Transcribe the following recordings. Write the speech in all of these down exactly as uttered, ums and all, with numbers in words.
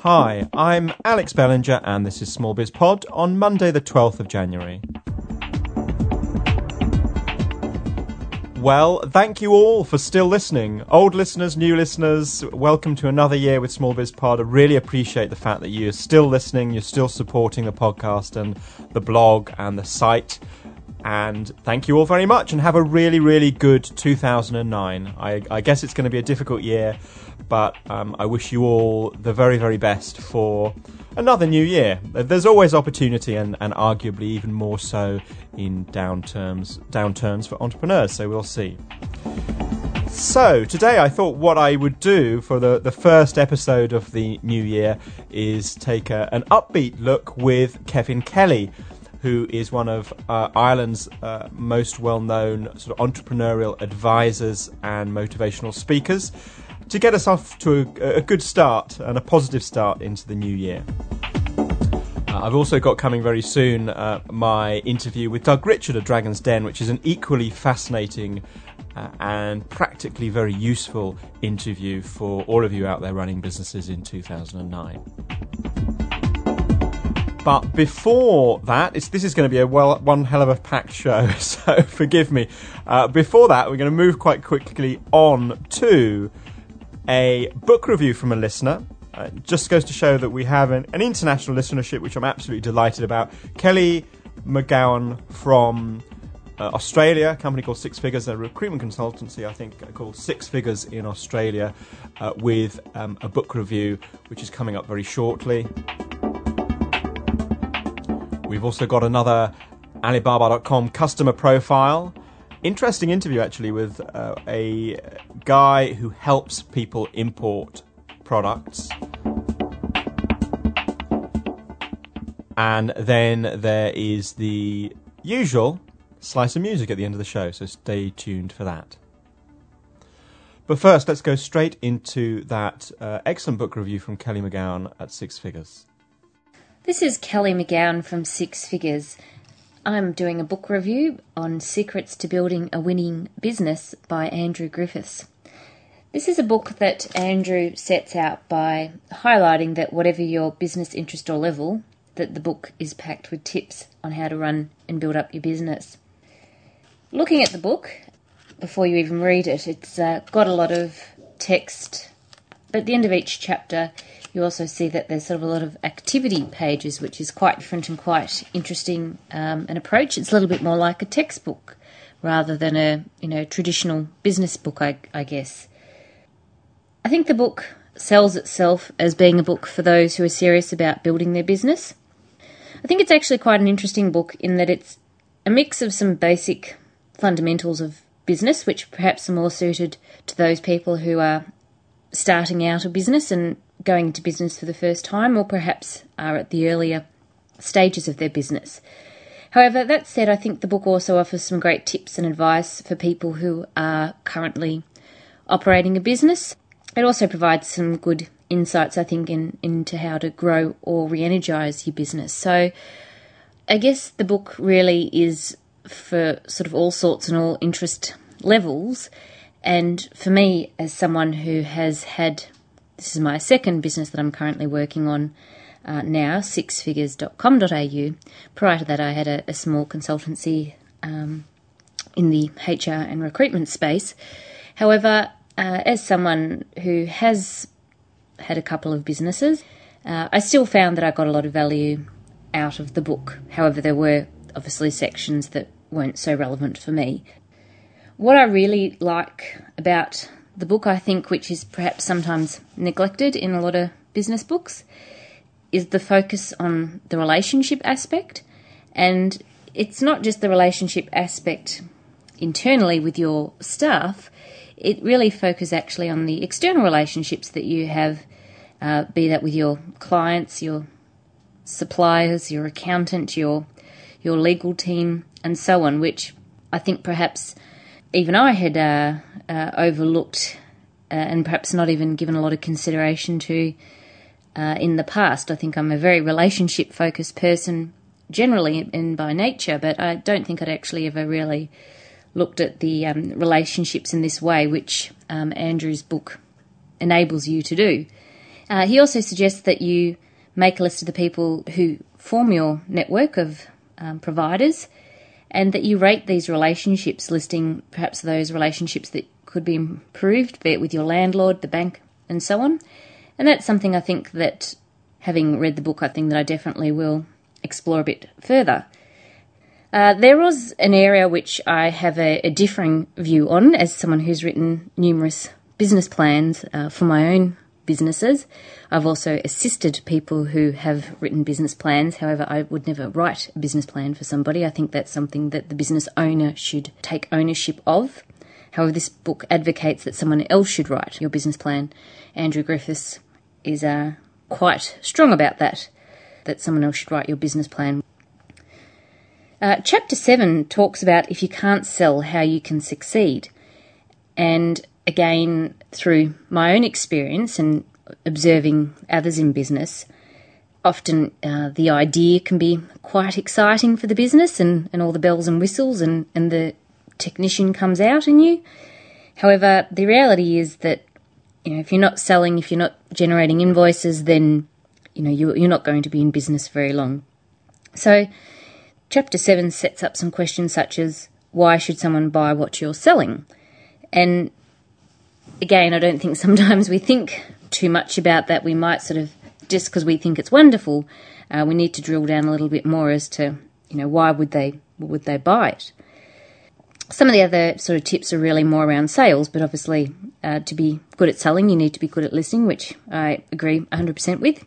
Hi, I'm Alex Bellinger and this is Small Biz Pod on Monday the twelfth of January. Well, thank you all for still listening. Old listeners, new listeners, welcome to another year with Small Biz Pod. I really appreciate the fact that you're still listening, you're still supporting the podcast and the blog and the site. And thank you all very much and have a really, really good two thousand nine. I, I guess it's going to be a difficult year, but um, I wish you all the very, very best for another new year. There's always opportunity and, and arguably even more so in downturns, downturns for entrepreneurs, so we'll see. So today I thought what I would do for the, the first episode of the new year is take a, an upbeat look with Kevin Kelly, who is one of uh, Ireland's uh, most well-known sort of entrepreneurial advisors and motivational speakers, to get us off to a, a good start and a positive start into the new year. Uh, I've also got coming very soon uh, my interview with Doug Richard of Dragon's Den, which is an equally fascinating uh, and practically very useful interview for all of you out there running businesses in two thousand nine. But before that, it's, this is going to be a well, one hell of a packed show, so forgive me. Uh, before that, we're going to move quite quickly on to a book review from a listener. Uh, it just goes to show that we have an, an international listenership, which I'm absolutely delighted about. Kelly McGowan from uh, Australia, a company called Six Figures, a recruitment consultancy, I think, called Six Figures in Australia, uh, with um, a book review, which is coming up very shortly. We've also got another Alibaba dot com customer profile. Interesting interview, actually, with uh, a guy who helps people import products. And then there is the usual slice of music at the end of the show, so stay tuned for that. But first, let's go straight into that uh, excellent book review from Kelly McGowan at Six Figures. This is Kelly McGowan from Six Figures. I'm doing a book review on Secrets to Building a Winning Business by Andrew Griffiths. This is a book that Andrew sets out by highlighting that whatever your business interest or level, that the book is packed with tips on how to run and build up your business. Looking at the book, before you even read it, it's uh, got a lot of text, but at the end of each chapter you also see that there's sort of a lot of activity pages, which is quite different and quite interesting um, an approach. It's a little bit more like a textbook rather than a you know traditional business book, I, I guess. I think the book sells itself as being a book for those who are serious about building their business. I think it's actually quite an interesting book in that it's a mix of some basic fundamentals of business, which perhaps are more suited to those people who are starting out a business and going into business for the first time, or perhaps are at the earlier stages of their business. However, that said, I think the book also offers some great tips and advice for people who are currently operating a business. It also provides some good insights, I think, in, into how to grow or re-energise your business. So I guess the book really is for sort of all sorts and all interest levels. And for me, as someone who has had, this is my second business that I'm currently working on uh, now, six figures dot com dot a u. Prior to that, I had a, a small consultancy um, in the H R and recruitment space. However, uh, as someone who has had a couple of businesses, uh, I still found that I got a lot of value out of the book. However, there were obviously sections that weren't so relevant for me. What I really like about the book, I think, which is perhaps sometimes neglected in a lot of business books, is the focus on the relationship aspect. And it's not just the relationship aspect internally with your staff, it really focuses actually on the external relationships that you have, uh, be that with your clients, your suppliers, your accountant, your your legal team, and so on, which I think perhaps even I had uh, uh, overlooked uh, and perhaps not even given a lot of consideration to uh, in the past. I think I'm a very relationship-focused person generally and by nature, but I don't think I'd actually ever really looked at the um, relationships in this way, which um, Andrew's book enables you to do. Uh, he also suggests that you make a list of the people who form your network of um, providers, and that you rate these relationships, listing perhaps those relationships that could be improved, be it with your landlord, the bank, and so on. And that's something I think that, having read the book, I think that I definitely will explore a bit further. Uh, there was an area which I have a, a differing view on as someone who's written numerous business plans uh, for my own businesses. I've also assisted people who have written business plans. However, I would never write a business plan for somebody. I think that's something that the business owner should take ownership of. However, this book advocates that someone else should write your business plan. Andrew Griffiths is uh, quite strong about that, that someone else should write your business plan. Uh, chapter seven talks about if you can't sell, how you can succeed. And again, through my own experience and observing others in business, often uh, the idea can be quite exciting for the business and, and all the bells and whistles and, and the technician comes out in you. However, the reality is that, you know, if you're not selling, if you're not generating invoices, then, you know, you, you're not going to be in business very long. So Chapter seven sets up some questions such as, why should someone buy what you're selling? And again, I don't think sometimes we think too much about that. We might sort of, just because we think it's wonderful, uh, we need to drill down a little bit more as to, you know, why would they would they buy it? Some of the other sort of tips are really more around sales, but obviously uh, to be good at selling, you need to be good at listening, which I agree one hundred percent with.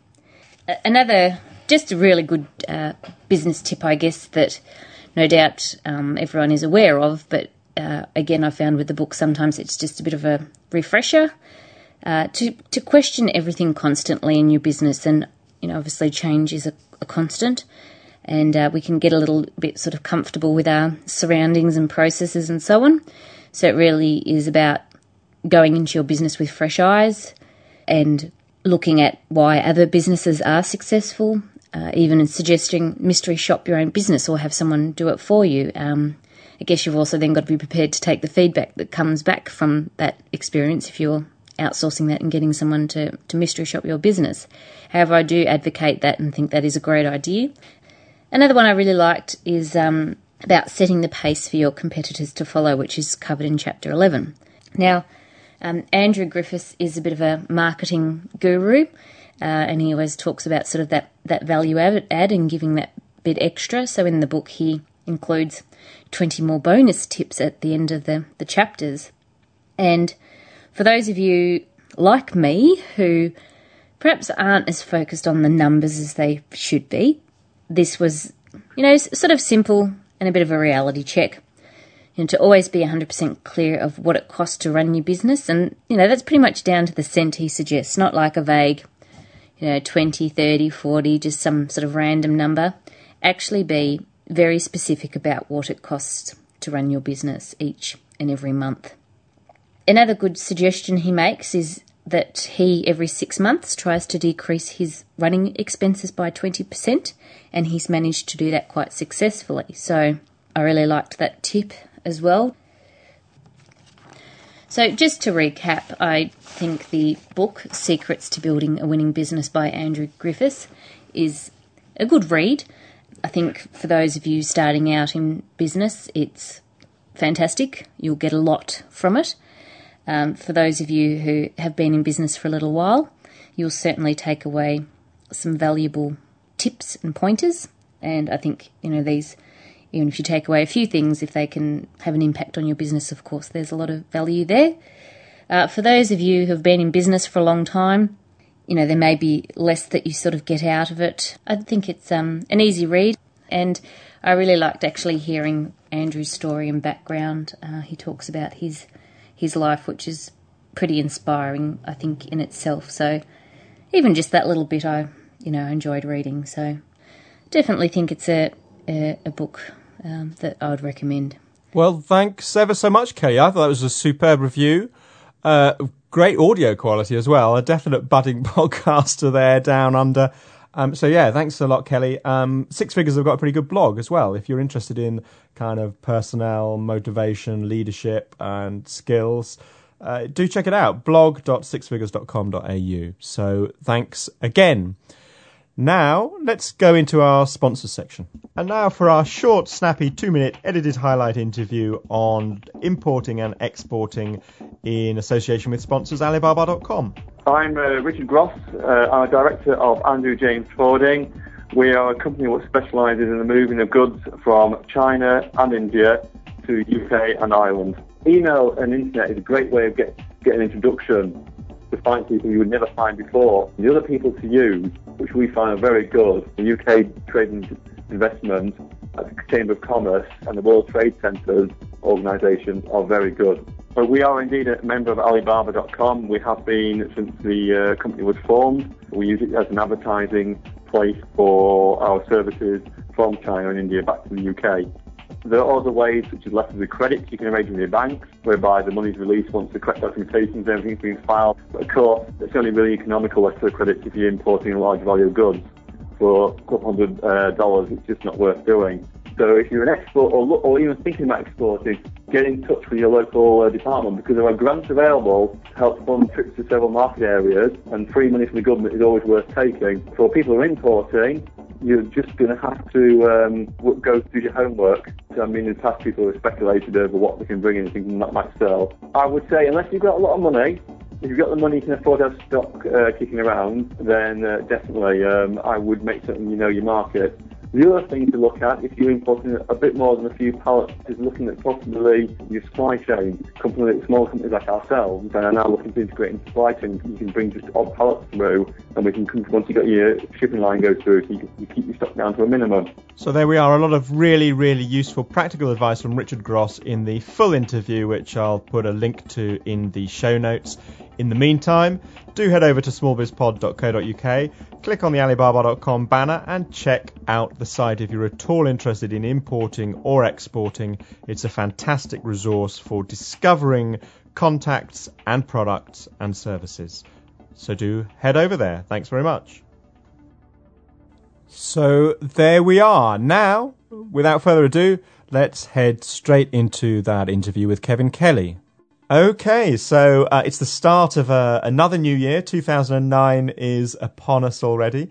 Another Just a really good uh, business tip, I guess, that no doubt um, everyone is aware of, but uh, again, I found with the book sometimes it's just a bit of a refresher uh, to to question everything constantly in your business. And, you know, obviously change is a, a constant, and uh, we can get a little bit sort of comfortable with our surroundings and processes and so on. So it really is about going into your business with fresh eyes and looking at why other businesses are successful, uh, even suggesting mystery shop your own business or have someone do it for you. Um, I guess you've also then got to be prepared to take the feedback that comes back from that experience if you're outsourcing that and getting someone to, to mystery shop your business. However, I do advocate that and think that is a great idea. Another one I really liked is um, about setting the pace for your competitors to follow, which is covered in chapter eleven. Now, Um, Andrew Griffiths is a bit of a marketing guru, uh, and he always talks about sort of that, that value add, add and giving that bit extra. So in the book he includes twenty more bonus tips at the end of the, the chapters. And for those of you like me who perhaps aren't as focused on the numbers as they should be, this was, you know, sort of simple and a bit of a reality check. And to always be one hundred percent clear of what it costs to run your business. And, you know, that's pretty much down to the cent he suggests, not like a vague, you know, twenty, thirty, forty, just some sort of random number. Actually be very specific about what it costs to run your business each and every month. Another good suggestion he makes is that he, every six months, tries to decrease his running expenses by twenty percent, and he's managed to do that quite successfully. So I really liked that tip as well. So just to recap, I think the book Secrets to Building a Winning Business by Andrew Griffiths is a good read. I think for those of you starting out in business, it's fantastic. You'll get a lot from it. Um, for those of you who have been in business for a little while, you'll certainly take away some valuable tips and pointers. And I think, you know, these, even if you take away a few things, if they can have an impact on your business, of course, there's a lot of value there. Uh, for those of you who have been in business for a long time, you know, there may be less that you sort of get out of it. I think it's um, an easy read, and I really liked actually hearing Andrew's story and background. Uh, he talks about his his life, which is pretty inspiring, I think, in itself. So even just that little bit I, you know, enjoyed reading. So definitely think it's a, a, a book um, that I would recommend. Well, thanks ever so much, Kelly. I thought that was a superb review. Uh, great audio quality as well. A definite budding podcaster there down under. Um, so, yeah, thanks a lot, Kelly. Um, Six Figures have got a pretty good blog as well. If you're interested in kind of personnel, motivation, leadership and skills, uh, do check it out, blog dot six figures dot com dot a u. So thanks again. Now, let's go into our sponsors section. And now for our short, snappy, two-minute edited highlight interview on importing and exporting in association with sponsors Alibaba dot com. I'm uh, Richard Gross. Uh, I'm a director of Andrew James Forwarding. We are a company that specialises in the moving of goods from China and India to U K and Ireland. Email and internet is a great way of get, getting an introduction to find people you would never find before. The other people to use, which we find are very good, the U K Trade and Investment, the Chamber of Commerce and the World Trade Centres organisations are very good. But we are indeed a member of Alibaba dot com. We have been since the uh, company was formed. We use it as an advertising place for our services from China and India back to the U K. There are other ways, such as letters of credit you can arrange with your banks, whereby the money is released once the correct documentation and everything's been filed. But of course, it's only really economical letter of credit if you're importing a large value of goods. For a couple hundred uh, dollars, it's just not worth doing. So if you're an export or, or even thinking about exporting, get in touch with your local uh, department, because there are grants available to help fund trips to several market areas, and free money from the government is always worth taking. For people who are importing, you're just going to have to um, go through your homework. So, I mean, in the past, people have speculated over what they can bring in and thinking that might sell. I would say, unless you've got a lot of money, if you've got the money you can afford to have stock uh, kicking around, then uh, definitely um, I would make certain you know your market. The other thing to look at, if you're importing a bit more than a few pallets, is looking at possibly your supply chain. Companies, small companies like ourselves, are now looking to integrate into supply chain. You can bring just odd pallets through, and we can, once you got your shipping line go through, so you, can, you keep your stock down to a minimum. So there we are, a lot of really, really useful practical advice from Richard Gross in the full interview, which I'll put a link to in the show notes. In the meantime, do head over to small biz pod dot co dot u k, click on the Alibaba dot com banner and check out the site if you're at all interested in importing or exporting. It's a fantastic resource for discovering contacts and products and services. So do head over there. Thanks very much. So there we are. Now, without further ado, let's head straight into that interview with Kevin Kelly. Okay, so uh, it's the start of uh, another new year. two thousand nine is upon us already,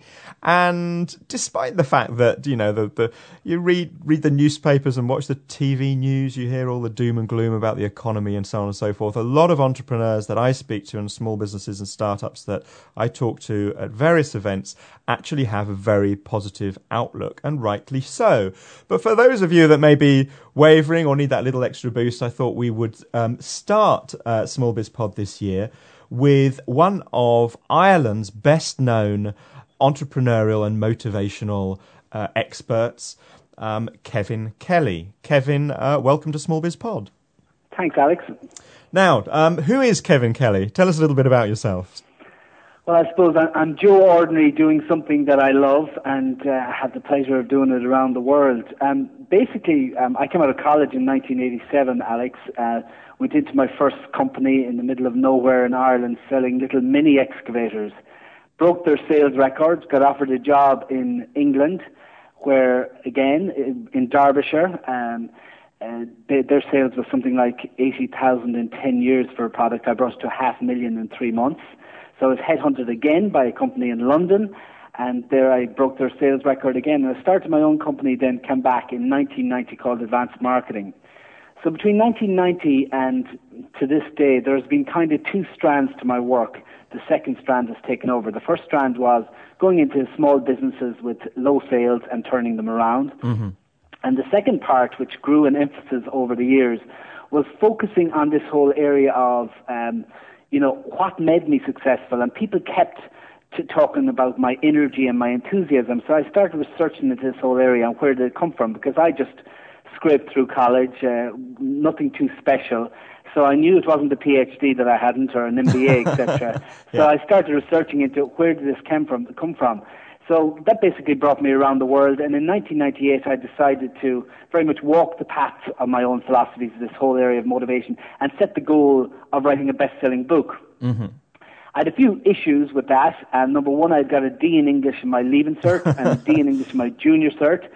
and despite the fact that you know the, the you read read the newspapers and watch the T V news, you hear all the doom and gloom about the economy and so on and so forth. A lot of entrepreneurs that I speak to and small businesses and startups that I talk to at various events actually have a very positive outlook, and rightly so. But for those of you that may be wavering or need that little extra boost, I thought we would um, start uh, Small Biz Pod this year with one of Ireland's best-known entrepreneurial and motivational uh, experts, um, Kevin Kelly. Kevin, uh, welcome to Small Biz Pod. Thanks, Alex. Now, um, who is Kevin Kelly? Tell us a little bit about yourself. Well, I suppose I'm Joe Ordinary doing something that I love and uh, have the pleasure of doing it around the world. Um, basically, um, I came out of college in nineteen eighty-seven, Alex. Uh, went into my first company in the middle of nowhere in Ireland selling little mini excavators. Broke their sales records, got offered a job in England where, again, in, in Derbyshire, um, uh, they, their sales was something like eighty thousand in ten years for a product I brought to half a million in three months. So I was headhunted again by a company in London, and there I broke their sales record again. And I started my own company, then came back in nineteen ninety called Advanced Marketing. So between nineteen ninety and to this day, there's been kind of two strands to my work. The second strand has taken over. The first strand was going into small businesses with low sales and turning them around. Mm-hmm. And the second part, which grew in emphasis over the years, was focusing on this whole area of um, you know, what made me successful, and people kept t- talking about my energy and my enthusiasm. So I started researching into this whole area and where did it come from, because I just scraped through college, uh, nothing too special. So I knew it wasn't a PhD that I hadn't, or an M B A, et cetera. Yeah. So I started researching into where did this come from, come from. So that basically brought me around the world, and in nineteen ninety-eight I decided to very much walk the path of my own philosophies, this whole area of motivation, and set the goal of writing a best-selling book. Mm-hmm. I had a few issues with that, and number one, I got a D in English in my Leaving Cert, and a D in English in my Junior Cert,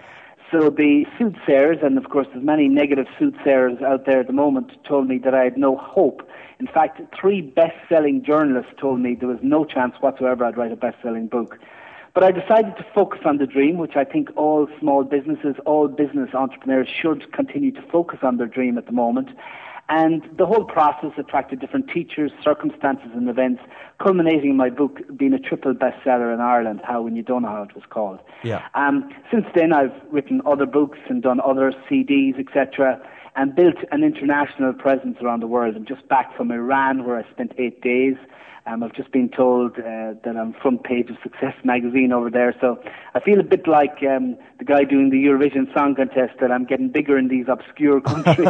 So the soothsayers, and of course there's many negative soothsayers out there at the moment, told me that I had no hope. In fact, three best-selling journalists told me there was no chance whatsoever I'd write a best-selling book. But I decided to focus on the dream, which I think all small businesses, all business entrepreneurs should continue to focus on their dream at the moment. And the whole process attracted different teachers, circumstances and events, culminating in my book being a triple bestseller in Ireland, How When You Don't Know How it was called. Yeah. Um, since then, I've written other books and done other C Ds, et cetera, and built an international presence around the world. I'm just back from Iran, where I spent eight days. Um, I've just been told uh, that I'm front page of Success magazine over there, so I feel a bit like um, the guy doing the Eurovision Song Contest, that I'm getting bigger in these obscure countries.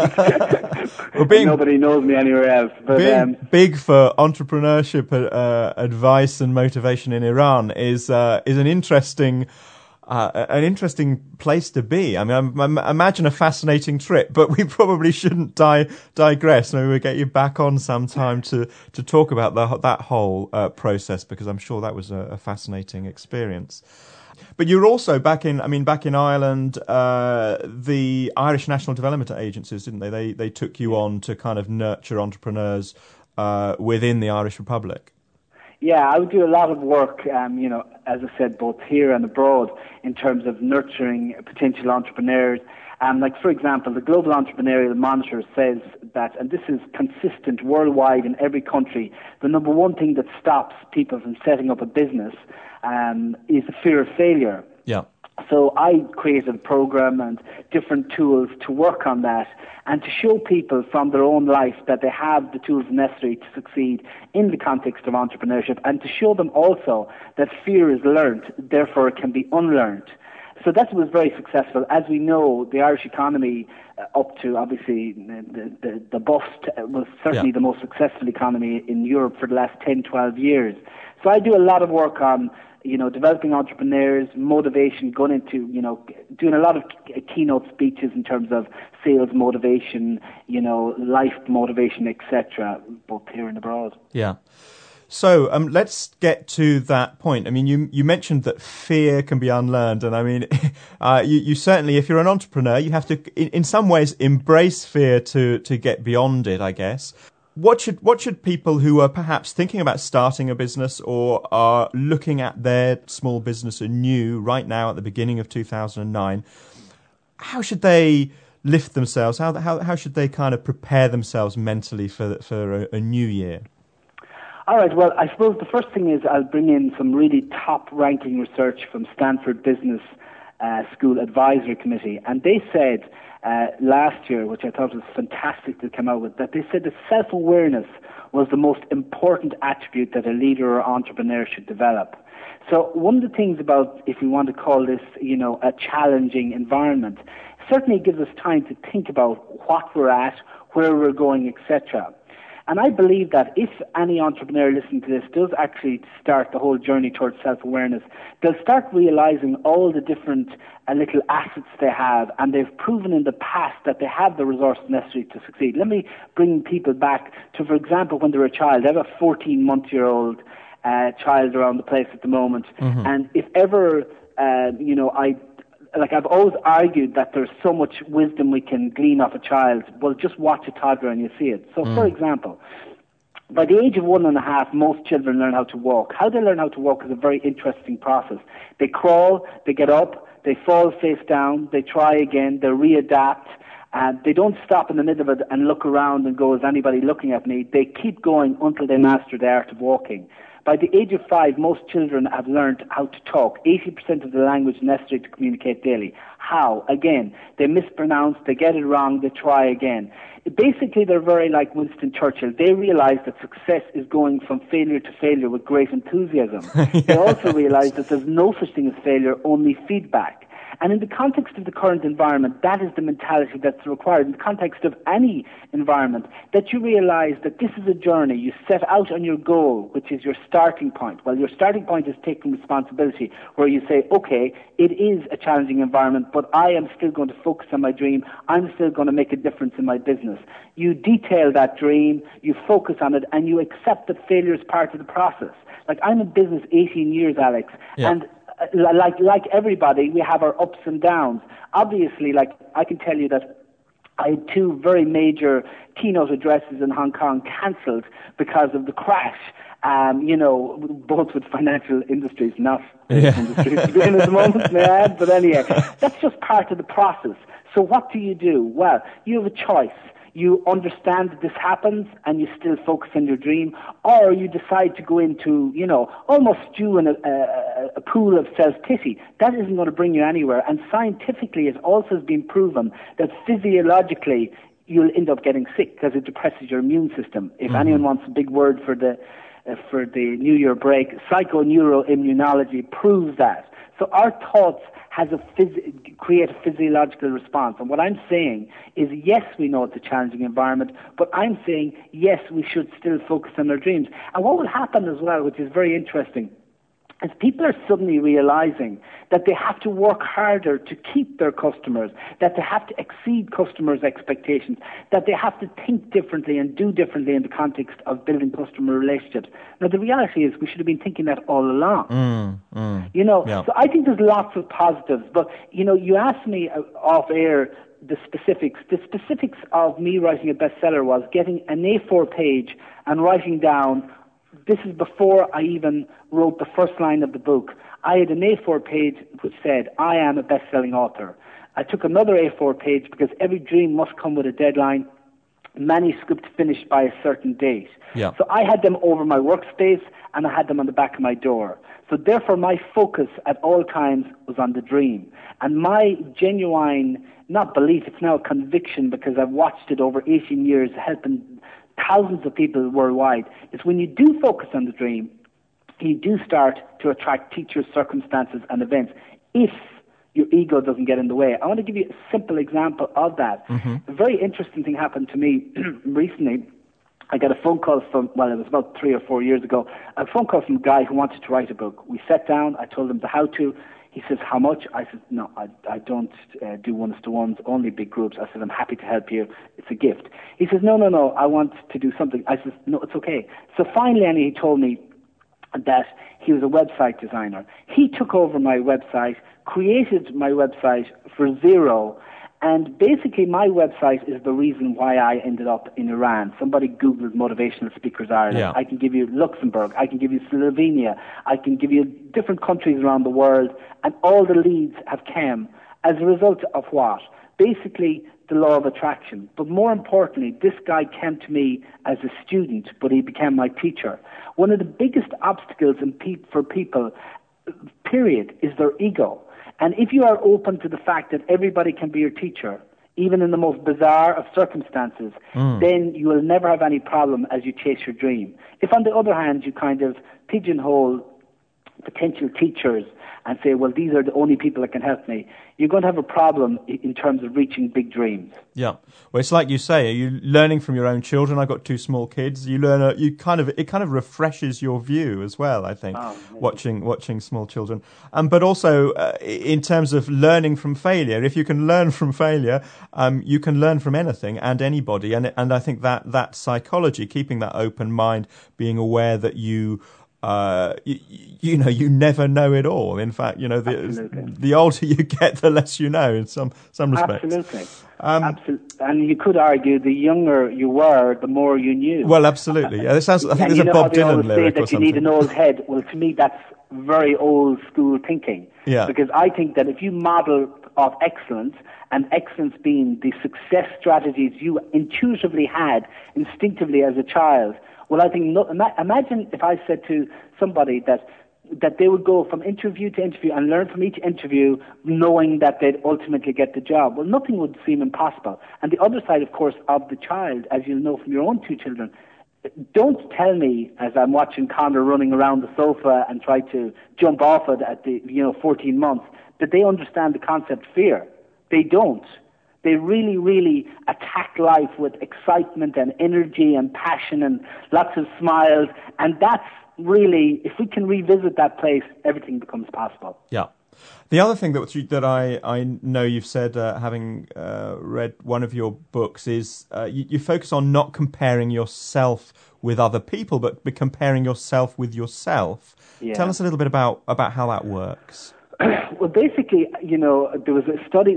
well, being, nobody knows me anywhere else. But, being um, big for entrepreneurship uh, advice and motivation in Iran is uh, is an interesting. Uh, an interesting place to be. I mean, I, I imagine a fascinating trip, but we probably shouldn't di- digress. Maybe we'll get you back on sometime to, to talk about the, that whole uh, process, because I'm sure that was a, a fascinating experience. But you're also back in, I mean, back in Ireland, uh, the Irish National Development Agencies, didn't they? They they took you on to kind of nurture entrepreneurs uh, within the Irish Republic. Yeah, I would do a lot of work, um, you know, as I said, both here and abroad, in terms of nurturing potential entrepreneurs. Um, like, for example, the Global Entrepreneurial Monitor says that, and this is consistent worldwide in every country, the number one thing that stops people from setting up a business um, is the fear of failure. Yeah. So I created a program and different tools to work on that, and to show people from their own life that they have the tools necessary to succeed in the context of entrepreneurship, and to show them also that fear is learnt, therefore it can be unlearned. So that was very successful. As we know, the Irish economy, uh, up to obviously the, the, the bust, uh, was certainly yeah. the most successful economy in Europe for the last ten, twelve years. So I do a lot of work on, you know, developing entrepreneurs, motivation, going into, you know, doing a lot of keynote speeches in terms of sales motivation, you know, life motivation, et cetera, both here and abroad. Yeah. So um, let's get to that point. I mean, you you mentioned that fear can be unlearned, and I mean, uh, you, you certainly, if you're an entrepreneur, you have to, in, in some ways, embrace fear to to get beyond it, I guess. What should what should people who are perhaps thinking about starting a business or are looking at their small business anew right now at the beginning of two thousand nine, how should they lift themselves? How how how should they kind of prepare themselves mentally for for a, a new year? All right, well, I suppose the first thing is I'll bring in some really top-ranking research from Stanford Business uh, School Advisory Committee, and they said uh, last year, which I thought was fantastic to come out with, that they said that self-awareness was the most important attribute that a leader or entrepreneur should develop. So one of the things about, if we want to call this, you know, a challenging environment, certainly gives us time to think about what we're at, where we're going, et cetera. And I believe that if any entrepreneur listening to this does actually start the whole journey towards self-awareness, they'll start realizing all the different uh, little assets they have, and they've proven in the past that they have the resources necessary to succeed. Let me bring people back to, for example, when they were a child. I have a fourteen-month-year-old uh, child around the place at the moment, mm-hmm. and if ever, uh, you know, I... Like, I've always argued that there's so much wisdom we can glean off a child. Well, just watch a toddler and you see it. So, mm. for example, by the age of one and a half, most children learn how to walk. How they learn how to walk is a very interesting process. They crawl, they get up, they fall face down, they try again, they readapt, and they don't stop in the middle of it and look around and go, is anybody looking at me? They keep going until they master the art of walking. By the age of five, most children have learned how to talk, eighty percent of the language necessary to communicate daily. How? Again, they mispronounce, they get it wrong, they try again. Basically, they're very like Winston Churchill. They realize that success is going from failure to failure with great enthusiasm. Yeah. They also realize that there's no such thing as failure, only feedback. And in the context of the current environment, that is the mentality that's required. In the context of any environment, that you realize that this is a journey. You set out on your goal, which is your starting point. Well, your starting point is taking responsibility, where you say, okay, it is a challenging environment, but I am still going to focus on my dream. I'm still going to make a difference in my business. You detail that dream, you focus on it, and you accept that failure is part of the process. Like, I'm in business eighteen years, Alex, yeah. and like like everybody, we have our ups and downs. Obviously, like I can tell you that I had two very major keynote addresses in Hong Kong cancelled because of the crash. Um, you know, both with financial industries, not yeah. industries in at the moment, may I add? But anyway, that's just part of the process. So what do you do? Well, you have a choice. You understand that this happens and you still focus on your dream, or you decide to go into, you know, almost stew in a, a, a pool of self-pity. That isn't going to bring you anywhere. And scientifically, it also has been proven that physiologically, you'll end up getting sick because it depresses your immune system. If mm-hmm. anyone wants a big word for the uh, for the New Year break, psychoneuroimmunology proves that. So our thoughts has a phys- create a physiological response. And what I'm saying is, yes, we know it's a challenging environment, but I'm saying, yes, we should still focus on our dreams. And what will happen as well, which is very interesting, is people are suddenly realizing that they have to work harder to keep their customers, that they have to exceed customers' expectations, that they have to think differently and do differently in the context of building customer relationships. Now, the reality is we should have been thinking that all along. Mm, mm, you know, yeah. So I think there's lots of positives. But, you know, you asked me uh, off air the specifics. The specifics of me writing a bestseller was getting an A four page and writing down, this is before I even wrote the first line of the book. I had an A four page which said, I am a best-selling author. I took another A four page because every dream must come with a deadline, manuscript finished by a certain date. Yeah. So I had them over my workspace and I had them on the back of my door. So therefore my focus at all times was on the dream. And my genuine, not belief, it's now a conviction because I've watched it over eighteen years helping thousands of people worldwide, is when you do focus on the dream, you do start to attract teachers, circumstances, and events if your ego doesn't get in the way. I want to give you a simple example of that. Mm-hmm. A very interesting thing happened to me recently. I got a phone call from, well, it was about three or four years ago, a phone call from a guy who wanted to write a book. We sat down, I told him the how-to. He says, how much? I said, no, I, I don't uh, do ones-to-ones, only big groups. I said, I'm happy to help you. It's a gift. He says, no, no, no, I want to do something. I said, no, it's okay. So finally, and he told me that he was a website designer. He took over my website, created my website for zero, and basically my website is the reason why I ended up in Iran. Somebody Googled Motivational Speakers Ireland. Yeah. I can give you Luxembourg. I can give you Slovenia. I can give you different countries around the world, and all the leads have come as a result of what? Basically, the law of attraction. But more importantly, this guy came to me as a student, but he became my teacher. One of the biggest obstacles in pe- for people, period, is their ego. And if you are open to the fact that everybody can be your teacher, even in the most bizarre of circumstances, mm. then you will never have any problem as you chase your dream. If, on the other hand, you kind of pigeonhole potential teachers and say, well, these are the only people that can help me, you're going to have a problem in terms of reaching big dreams. Yeah. Well, it's like you say, are you learning from your own children? I've got two small kids. You learn, a, you kind of, it kind of refreshes your view as well, I think, oh, watching watching small children. Um, but also, uh, in terms of learning from failure, if you can learn from failure, um, you can learn from anything and anybody. And and I think that, that psychology, keeping that open mind, being aware that you... Uh, you, you know, you never know it all. In fact, you know, the the older you get, the less you know in some some respects. Absolutely. Um, absolutely. And you could argue the younger you were, the more you knew. Well, absolutely. Yeah, it sounds. I think there's a Bob Dylan lyric or something. You need an old head. Well, to me, that's very old school thinking. Yeah. Because I think that if you model of excellence, and excellence being the success strategies you intuitively had instinctively as a child. Well, I think, no, imagine if I said to somebody that that they would go from interview to interview and learn from each interview knowing that they'd ultimately get the job. Well, nothing would seem impossible. And the other side, of course, of the child, as you'll know from your own two children, don't tell me, as I'm watching Connor running around the sofa and try to jump off it at the, you know, fourteen months, that they understand the concept fear. They don't. They really, really attack life with excitement and energy and passion and lots of smiles. And that's really, if we can revisit that place, everything becomes possible. Yeah. The other thing that you, that I, I know you've said, uh, having uh, read one of your books, is uh, you, you focus on not comparing yourself with other people, but, but comparing yourself with yourself. Yeah. Tell us a little bit about, about how that works. Well, basically, you know, there was a study.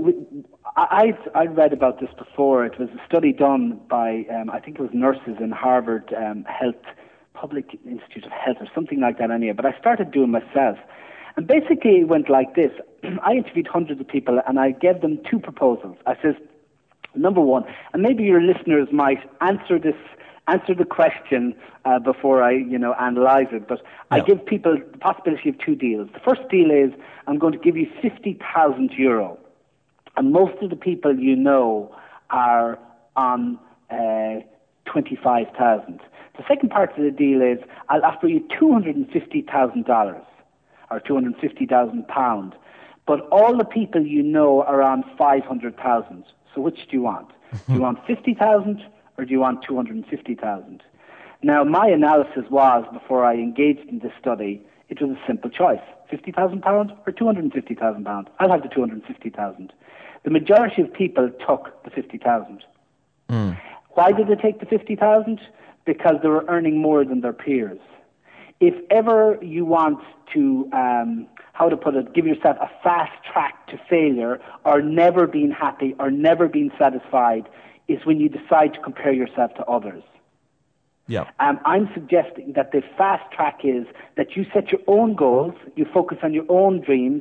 I I read about this before. It was a study done by, um, I think it was nurses in Harvard um, Health, Public Institute of Health, or something like that. Anyway, but I started doing myself, and basically it went like this. I interviewed hundreds of people, and I gave them two proposals. I says, number one, and maybe your listeners might answer this. Answer the question uh, before I, you know, analyze it. But I Yeah. give people the possibility of two deals. The first deal is I'm going to give you fifty thousand euro, and most of the people you know are on uh, twenty-five thousand. The second part of the deal is I'll offer you two hundred and fifty thousand dollars or two hundred and fifty thousand pounds, but all the people you know are on five hundred thousand. So which do you want? Do you want fifty thousand? Or do you want two hundred fifty thousand? Now, my analysis was, before I engaged in this study, it was a simple choice. fifty thousand pounds or two hundred fifty thousand pounds? I'll have the two hundred fifty thousand. The majority of people took the fifty thousand. Mm. Why did they take the fifty thousand? Because they were earning more than their peers. If ever you want to, um, how to put it, give yourself a fast track to failure, or never being happy, or never being satisfied, is when you decide to compare yourself to others. Yeah. Um, I'm suggesting that the fast track is that you set your own goals, you focus on your own dreams,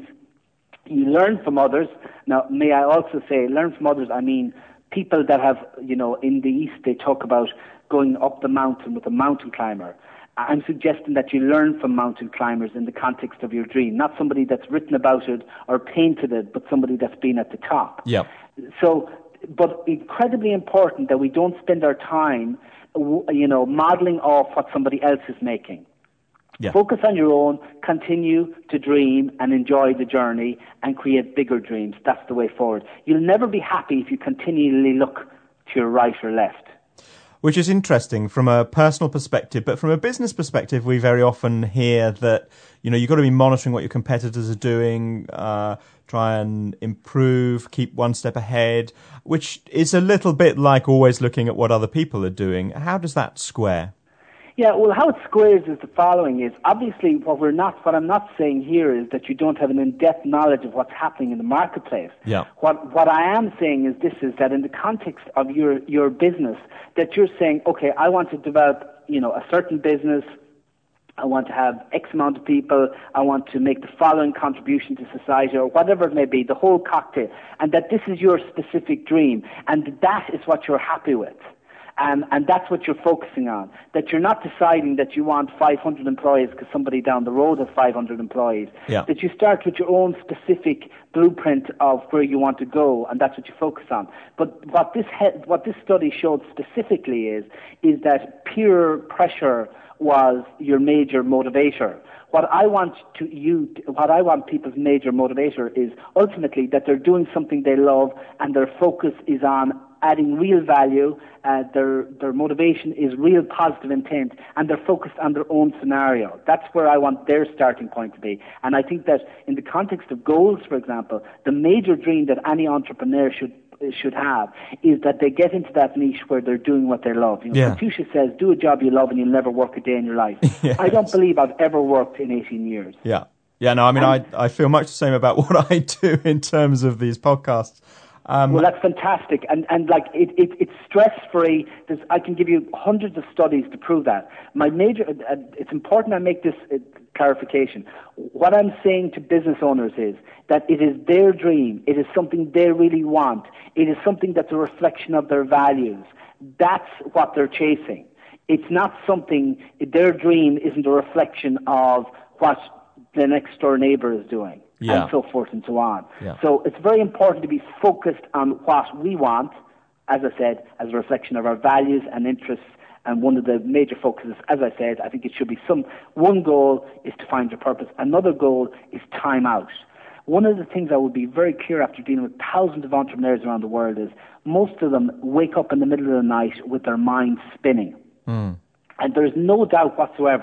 you learn from others. Now, may I also say, learn from others, I mean people that have, you know, in the East they talk about going up the mountain with a mountain climber. I'm suggesting that you learn from mountain climbers in the context of your dream, not somebody that's written about it or painted it, but somebody that's been at the top. Yeah. So, but incredibly important that we don't spend our time, you know, modeling off what somebody else is making. Yeah. Focus on your own, continue to dream and enjoy the journey and create bigger dreams. That's the way forward. You'll never be happy if you continually look to your right or left. Which is interesting from a personal perspective, but from a business perspective, we very often hear that, you know, you've got to be monitoring what your competitors are doing, uh, try and improve, keep one step ahead, which is a little bit like always looking at what other people are doing. How does that square? Yeah, well, how it squares is the following: is obviously what we're not, what I'm not saying here is that you don't have an in-depth knowledge of what's happening in the marketplace. Yeah. What what I am saying is this: is that in the context of your your business, that you're saying, okay, I want to develop, you know, a certain business. I want to have X amount of people. I want to make the following contribution to society, or whatever it may be, the whole cocktail, and that this is your specific dream, and that is what you're happy with. Um, and that's what you're focusing on, that you're not deciding that you want five hundred employees because somebody down the road has five hundred employees, yeah. that you start with your own specific blueprint of where you want to go, and that's what you focus on. But what this he- what this study showed specifically is is that peer pressure was your major motivator. What I want to you, what I want people's major motivator is ultimately that they're doing something they love and their focus is on adding real value, uh, their their motivation is real positive intent, and they're focused on their own scenario. That's where I want their starting point to be. And I think that in the context of goals, for example, the major dream that any entrepreneur should should have is that they get into that niche where they're doing what they love. You know, yeah. Confucius says, do a job you love and you'll never work a day in your life. Yes. I don't believe I've ever worked in eighteen years. Yeah. Yeah, no, I mean, and, I, I feel much the same about what I do in terms of these podcasts. Um, well, that's fantastic, and and like it, it it's stress free. There's, I can give you hundreds of studies to prove that. My major, uh, it's important I make this uh, clarification. What I'm saying to business owners is that it is their dream. It is something they really want. It is something that's a reflection of their values. That's what they're chasing. It's not something. Their dream isn't a reflection of what the next door neighbor is doing. Yeah. And so forth and so on. Yeah. So it's very important to be focused on what we want, as I said, as a reflection of our values and interests. And one of the major focuses, as I said, I think it should be some, one goal is to find your purpose. Another goal is time out. One of the things I would be very clear after dealing with thousands of entrepreneurs around the world is most of them wake up in the middle of the night with their minds spinning. Mm. And there is no doubt whatsoever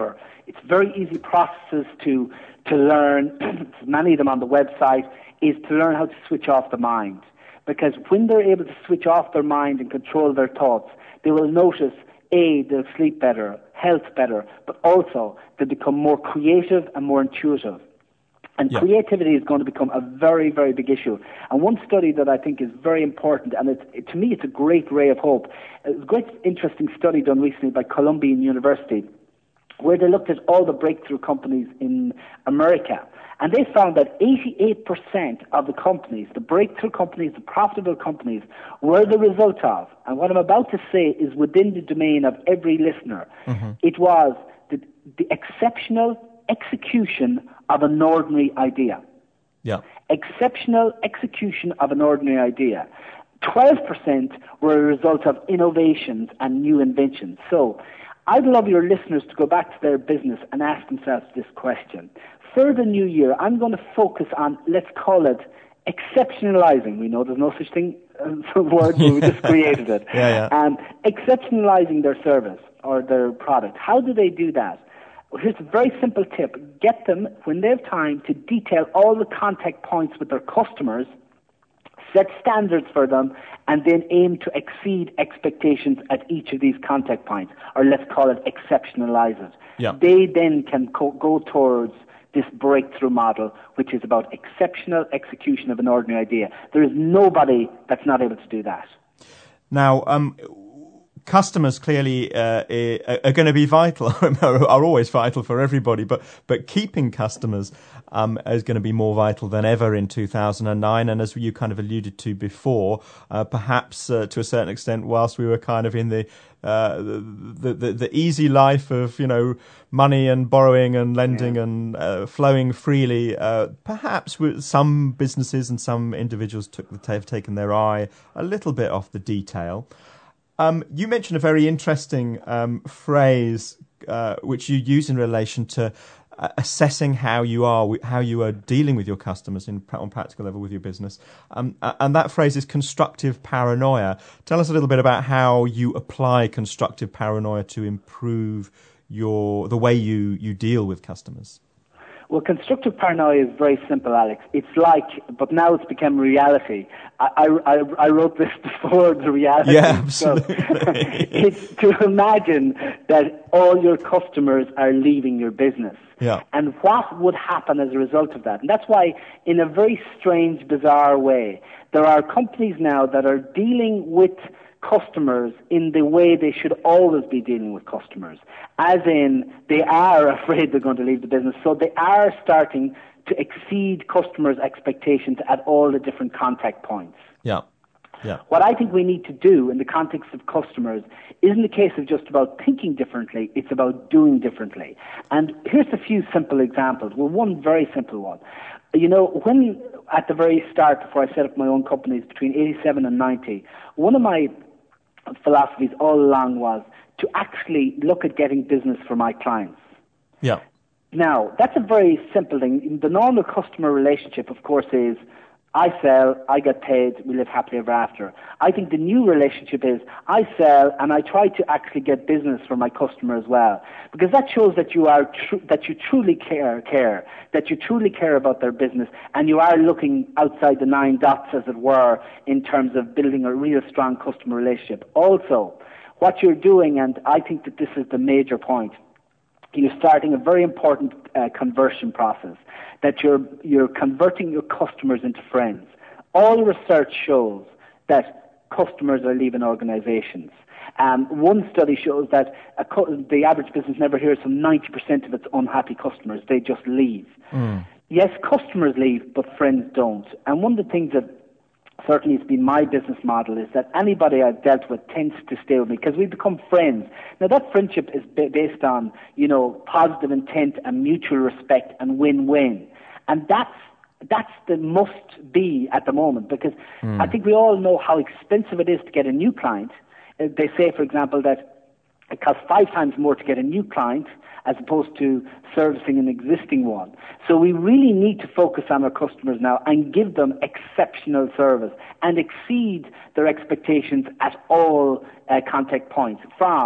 It's very easy processes to to learn, many of them on the website, is to learn how to switch off the mind. Because when they're able to switch off their mind and control their thoughts, they will notice, A, they'll sleep better, health better, but also they become more creative and more intuitive. And yeah. creativity is going to become a very, very big issue. And one study that I think is very important, and it's, it, to me it's a great ray of hope, it was a great interesting study done recently by Columbia University, where they looked at all the breakthrough companies in America. And they found that eighty-eight percent of the companies, the breakthrough companies, the profitable companies, were the result of, and what I'm about to say is within the domain of every listener, mm-hmm. it was the, the exceptional execution of an ordinary idea. Yeah. Exceptional execution of an ordinary idea. twelve percent were a result of innovations and new inventions. So I'd love your listeners to go back to their business and ask themselves this question. For the new year, I'm going to focus on, let's call it, exceptionalizing. We know there's no such thing as a word, but we just created it. yeah, yeah. Um, exceptionalizing their service or their product. How do they do that? Well, here's a very simple tip. Get them, when they have time, to detail all the contact points with their customers, set standards for them, and then aim to exceed expectations at each of these contact points, or let's call it exceptionalize it. Yeah. They then can co- go towards this breakthrough model, which is about exceptional execution of an ordinary idea. There is nobody that's not able to do that. Now, um, customers clearly uh, are going to be vital, are always vital for everybody, but but keeping customers um, is going to be more vital than ever in two thousand nine. And as you kind of alluded to before, uh, perhaps uh, to a certain extent, whilst we were kind of in the uh, the, the the easy life of, you know, money and borrowing and lending yeah. and uh, flowing freely, uh, perhaps some businesses and some individuals took the have taken their eye a little bit off the detail. Um, you mentioned a very interesting um, phrase uh, which you use in relation to uh, assessing how you are, how you are dealing with your customers in on practical level with your business, um, and that phrase is constructive paranoia. Tell us a little bit about how you apply constructive paranoia to improve your the way you, you deal with customers. Well, constructive paranoia is very simple, Alex. It's like, but now it's become reality. I, I, I wrote this before the reality. Yeah, absolutely. It's to imagine that all your customers are leaving your business. Yeah. And what would happen as a result of that? And that's why, in a very strange, bizarre way, there are companies now that are dealing with customers in the way they should always be dealing with customers, as in they are afraid they're going to leave the business, so they are starting to exceed customers' expectations at all the different contact points. Yeah, yeah. What I think we need to do in the context of customers isn't a case of just about thinking differently, it's about doing differently. And here's a few simple examples. Well, one very simple one. You know, when at the very start, before I set up my own companies between eighty-seven and ninety, one of my philosophies all along was to actually look at getting business for my clients. Yeah. Now, that's a very simple thing. The normal customer relationship, of course, is I sell, I get paid, we live happily ever after. I think the new relationship is I sell and I try to actually get business for my customer as well, because that shows that you are tr- that you truly care, care, that you truly care about their business, and you are looking outside the nine dots, as it were, in terms of building a real strong customer relationship. Also, what you're doing, and I think that this is the major point, you're starting a very important uh, conversion process, that you're you're converting your customers into friends. All research shows that customers are leaving organizations. Um, one study shows that a co- the average business never hears from ninety percent of its unhappy customers. They just leave. Mm. Yes, customers leave, but friends don't. And one of the things that certainly it's been my business model is that anybody I've dealt with tends to stay with me because we become friends. Now that friendship is ba- based on, you know, positive intent and mutual respect and win-win. And that's that's the must be at the moment, because mm. I think we all know how expensive it is to get a new client. Uh, they say, for example, that it costs five times more to get a new client as opposed to servicing an existing one. So we really need to focus on our customers now and give them exceptional service and exceed their expectations at all uh, contact points, from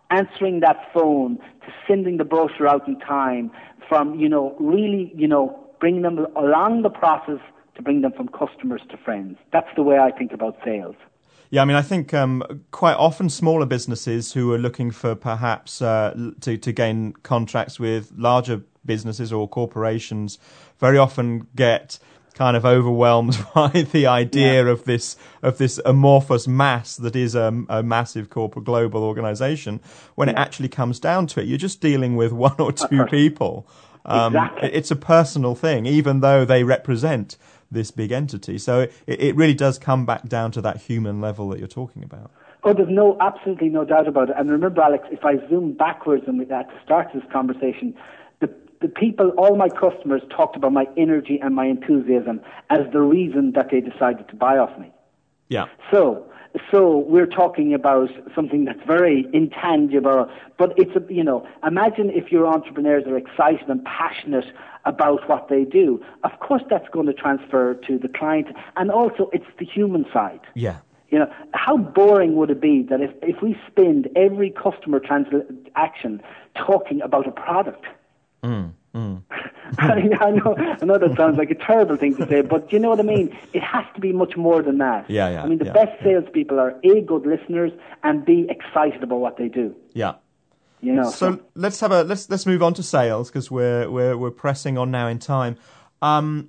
answering that phone, to sending the brochure out in time, from, you know, really, you know, bringing them along the process to bring them from customers to friends. That's the way I think about sales. Yeah, I mean, I think um, quite often smaller businesses who are looking for perhaps uh, to, to gain contracts with larger businesses or corporations very often get kind of overwhelmed by the idea yeah. of this of this amorphous mass that is a, a massive corporate global organization. When yeah. it actually comes down to it, you're just dealing with one or two people. Um, exactly. It's a personal thing, even though they represent this big entity. So it, it really does come back down to that human level that you're talking about. Oh, there's no, absolutely no doubt about it. And remember, Alex, if I zoom backwards and at the start of this conversation, the the people, all my customers talked about my energy and my enthusiasm as the reason that they decided to buy off me. Yeah. So, so we're talking about something that's very intangible, but it's, a, you know, imagine if your entrepreneurs are excited and passionate about what they do. Of course, that's going to transfer to the client, and also it's the human side. Yeah. You know, how boring would it be that if, if we spend every customer transaction talking about a product? Mm, mm. I know, I know that sounds like a terrible thing to say, but you know what I mean? It has to be much more than that. Yeah, yeah. I mean, the yeah. best salespeople are A, good listeners, and B, excited about what they do. Yeah. You know. So, so let's have a let's let's move on to sales, because we're we're we're pressing on now in time. Um,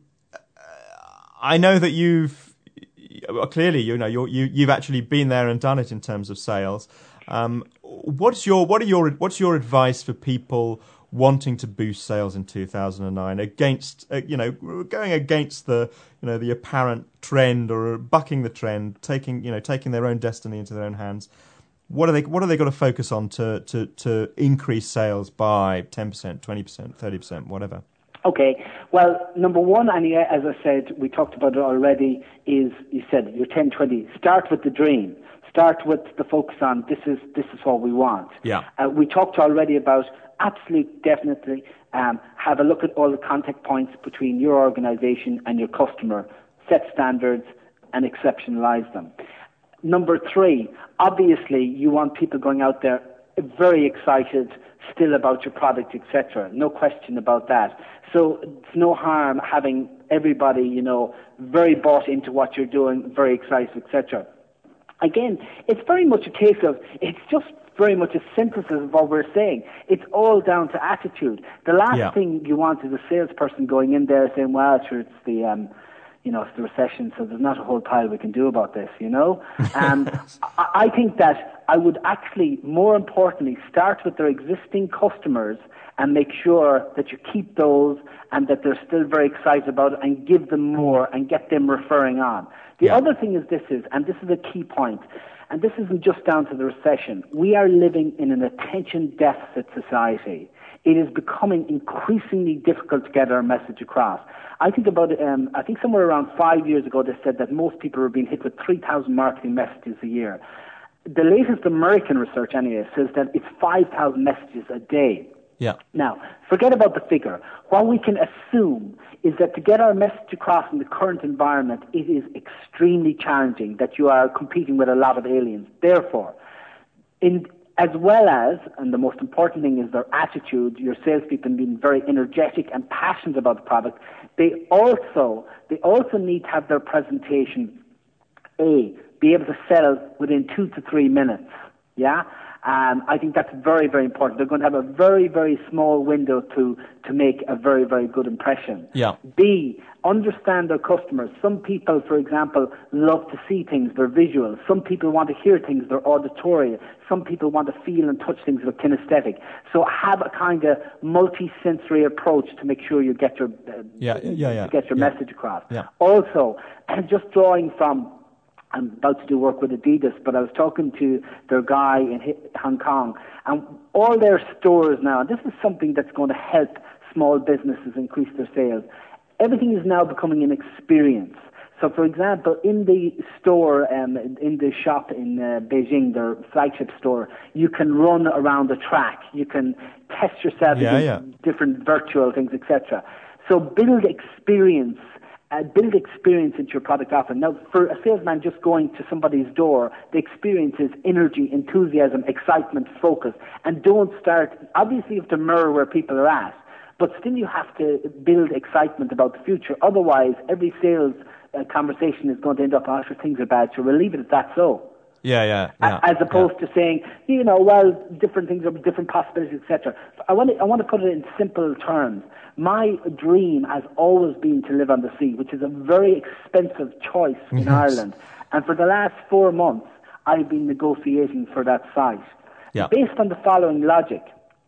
I know that you've well, clearly you know you're, you you've actually been there and done it in terms of sales. Um, what's your what are your what's your advice for people wanting to boost sales in two thousand nine against, uh, you know, going against the, you know, the apparent trend, or bucking the trend, taking, you know, taking their own destiny into their own hands? What are they, what are they got to focus on to, to, to increase sales by ten percent, twenty percent, thirty percent, whatever? Okay. Well, number one, and as I said, we talked about it already, is, you said, your ten twenty. Start with the dream. Start with the focus on this is this is what we want. Yeah. Uh, we talked already about absolutely, definitely, um, have a look at all the contact points between your organization and your customer, set standards, and exceptionalize them. Number three, obviously, you want people going out there very excited still about your product, et cetera. No question about that. So it's no harm having everybody, you know, very bought into what you're doing, very excited, et cetera. Again, it's very much a case of, it's just very much a synthesis of what we're saying. It's all down to attitude. The last yeah. thing you want is a salesperson going in there saying, well, sure, it's the, um, you know, it's the recession, so there's not a whole pile we can do about this, you know? Um, I, I think that I would actually, more importantly, start with their existing customers and make sure that you keep those and that they're still very excited about it, and give them more and get them referring on. The yeah. other thing is this is, and this is a key point, and this isn't just down to the recession. We are living in an attention deficit society. It is becoming increasingly difficult to get our message across. I think about, um, I think somewhere around five years ago, they said that most people are being hit with three thousand marketing messages a year. The latest American research, anyway, says that it's five thousand messages a day. Yeah. Now, forget about the figure. What we can assume is that to get our message across in the current environment, it is extremely challenging, that you are competing with a lot of aliens. Therefore, in, as well as, and the most important thing is their attitude, your salespeople being very energetic and passionate about the product, they also, they also need to have their presentation, A, be able to sell within two to three minutes. Yeah? Um, I think that's very, very important. They're going to have a very, very small window to, to make a very, very good impression. Yeah. B, understand their customers. Some people, for example, love to see things, they're visual. Some people want to hear things, they're auditory. Some people want to feel and touch things, they're kinesthetic. So have a kind of multi-sensory approach to make sure you get your, uh, yeah, yeah, yeah, to get your yeah. message across. Yeah. Also, just drawing from, I'm about to do work with Adidas, but I was talking to their guy in Hong Kong, and all their stores now, and this is something that's going to help small businesses increase their sales, everything is now becoming an experience. So, for example, in the store, um, in the shop in uh, Beijing, their flagship store, you can run around the track, you can test yourself yeah, against yeah. different virtual things, et cetera. So build experience Uh, build experience into your product offering. Now, for a salesman just going to somebody's door, the experience is energy, enthusiasm, excitement, focus. And don't start, obviously you have to mirror where people are at, but still you have to build excitement about the future. Otherwise, every sales uh, conversation is going to end up, oh, sure, things are bad, so we'll leave it at that so. Yeah, yeah, yeah. As opposed yeah. to saying, you know, well, different things are different possibilities, et cetera. I want to, I want to put it in simple terms. My dream has always been to live on the sea, which is a very expensive choice in yes. Ireland. And for the last four months, I've been negotiating for that site. Yeah. Based on the following logic,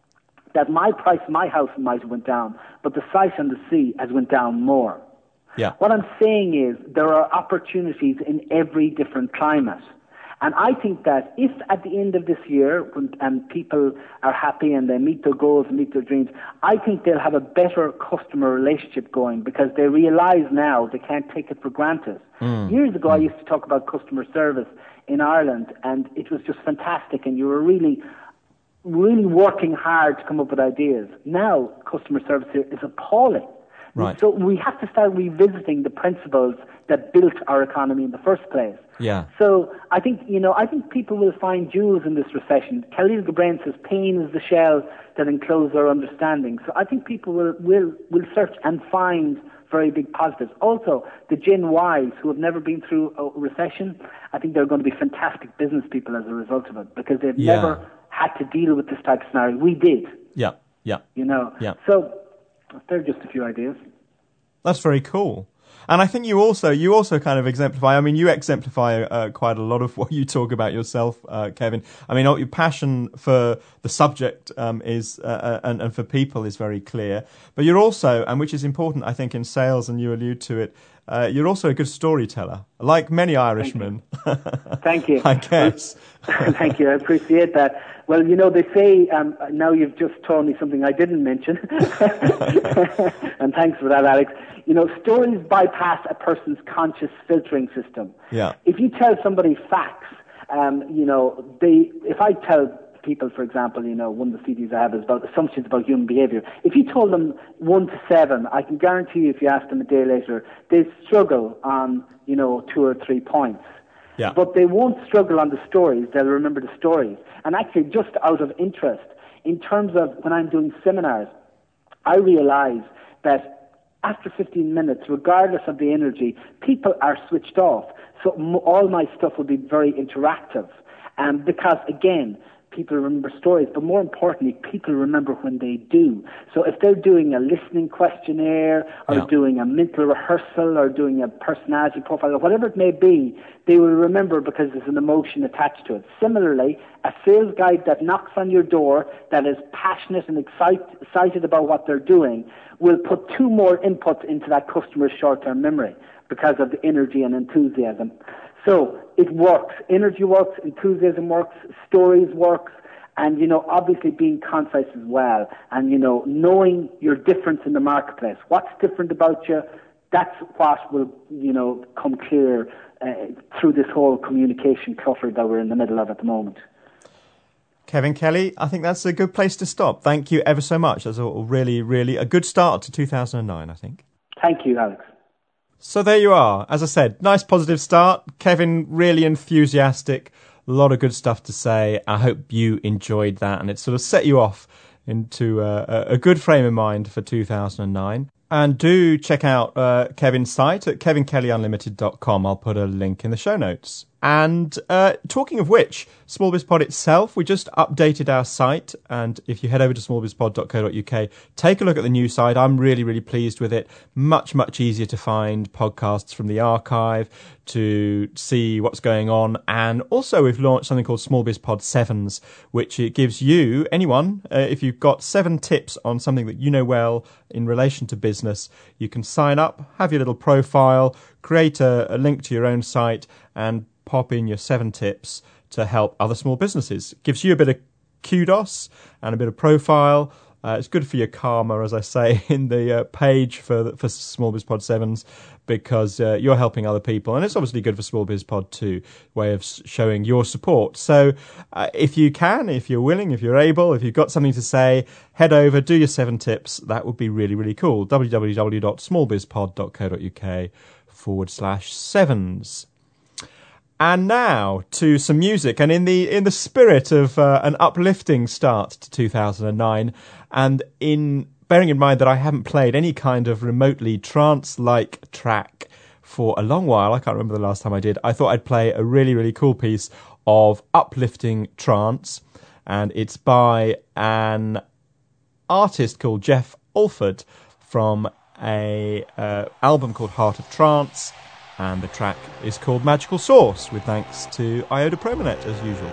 that my price, my house might have went down, but the site on the sea has went down more. Yeah. What I'm saying is there are opportunities in every different climate. And I think that if at the end of this year, when um, people are happy and they meet their goals and meet their dreams, I think they'll have a better customer relationship going because they realise now they can't take it for granted. Mm. Years ago, mm. I used to talk about customer service in Ireland, and it was just fantastic, and you were really, really working hard to come up with ideas. Now, customer service here is appalling. Right. So we have to start revisiting the principles that built our economy in the first place. Yeah. So I think, you know, I think people will find jewels in this recession. Khalil Gibran says pain is the shell that encloses our understanding. So I think people will, will, will search and find very big positives. Also, the Gen Ys who have never been through a recession, I think they're going to be fantastic business people as a result of it because they've yeah. never had to deal with this type of scenario. We did. Yeah, yeah. You know. Yeah. So they're just a few ideas. That's very cool. And I think you also you also kind of exemplify, I mean, you exemplify uh, quite a lot of what you talk about yourself, uh, Kevin. I mean, your passion for the subject um, is uh, and, and for people is very clear. But you're also, and which is important, I think, in sales, and you allude to it, uh, you're also a good storyteller, like many Irishmen. Thank you. I guess. Thank you. I appreciate that. Well, you know, they say, um, now you've just told me something I didn't mention. And thanks for that, Alex. You know, stories bypass a person's conscious filtering system. Yeah. If you tell somebody facts, um, you know, they, if I tell people, for example, you know, one of the C Ds I have is about assumptions about human behavior. If you told them one to seven, I can guarantee you if you ask them a day later, they struggle on, you know, two or three points. Yeah. But they won't struggle on the stories. They'll remember the stories. And actually, just out of interest, in terms of when I'm doing seminars, I realize that after fifteen minutes, regardless of the energy, people are switched off. So m- all my stuff will be very interactive. Um, because, again, people remember stories, but more importantly, people remember when they do. So if they're doing a listening questionnaire or yeah. doing a mental rehearsal or doing a personality profile or whatever it may be, they will remember because there's an emotion attached to it. Similarly, a sales guide that knocks on your door, that is passionate and excite, excited about what they're doing, will put two more inputs into that customer's short-term memory because of the energy and enthusiasm. So it works. Energy works, enthusiasm works, stories works, and, you know, obviously being concise as well. And, you know, knowing your difference in the marketplace. What's different about you, that's what will, you know, come clear uh, through this whole communication clutter that we're in the middle of at the moment. Kevin Kelly, I think that's a good place to stop. Thank you ever so much. That's a really, really a good start to two thousand nine, I think. Thank you, Alex. So there you are. As I said, nice positive start. Kevin, really enthusiastic. A lot of good stuff to say. I hope you enjoyed that and it sort of set you off into uh, a good frame of mind for two thousand nine. And do check out uh, Kevin's site at kevin kelly unlimited dot com. I'll put a link in the show notes. And uh, talking of which, SmallBizPod itself, we just updated our site. And if you head over to small biz pod dot co dot uk, take a look at the new site. I'm really, really pleased with it. Much, much easier to find podcasts from the archive, to see what's going on. And also we've launched something called SmallBizPod Sevens, which it gives you, anyone, uh, if you've got seven tips on something that you know well in relation to business, you can sign up, have your little profile, create a, a link to your own site, and pop in your seven tips to help other small businesses. Gives you a bit of kudos and a bit of profile, Uh, it's good for your karma, as I say in the uh, page for for Small Biz Pod sevens, because uh, you're helping other people, and it's obviously good for Small Biz Pod too, way of showing your support. So uh, if you can, if you're willing, if you're able, if you've got something to say, head over, do your seven tips. That would be really, really cool. www.smallbizpod.co.uk forward slash sevens. And now to some music, and in the in the spirit of uh, an uplifting start to two thousand nine, and in bearing in mind that I haven't played any kind of remotely trance-like track for a long while, I can't remember the last time I did, I thought I'd play a really, really cool piece of uplifting trance, and it's by an artist called Jeff Alford from a uh, album called Heart of Trance. And the track is called Magical Source, with thanks to Iota Promonet, as usual.